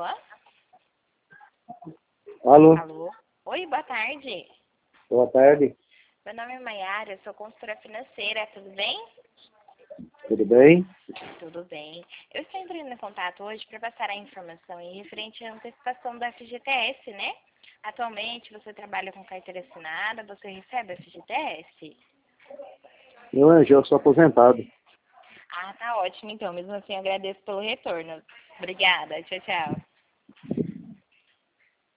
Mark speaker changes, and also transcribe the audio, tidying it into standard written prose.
Speaker 1: Alô?
Speaker 2: Alô,
Speaker 1: Alô? Oi, boa tarde.
Speaker 2: boa tarde,
Speaker 1: Meu nome é Maiara, eu sou consultora financeira, tudo bem?
Speaker 2: tudo bem?
Speaker 1: Tudo bem. Eu estou entrando em contato hoje para passar a informação em referente à antecipação da FGTS, né? Atualmente você trabalha com carteira assinada, você recebe a FGTS?
Speaker 2: Eu sou aposentado.
Speaker 1: Ah, tá ótimo então. Mesmo assim, eu agradeço pelo retorno. Obrigada. Tchau, tchau.